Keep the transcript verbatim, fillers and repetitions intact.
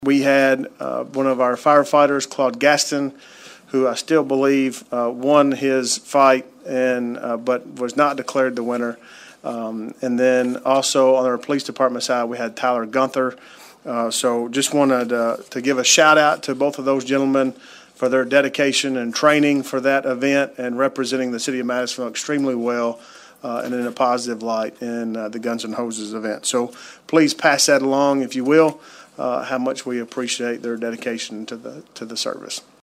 We had uh, one of our firefighters, Claude Gaston, who I still believe uh, won his fight, and uh, but was not declared the winner. Um, and then also on our police department side, we had Tyler Gunther. Uh, so just wanted uh, to give a shout out to both of those gentlemen for their dedication and training for that event and representing the city of Madisonville extremely well uh, and in a positive light in uh, the Guns N' Hoses event. So please pass that along, if you will, uh, how much we appreciate their dedication to the to the service.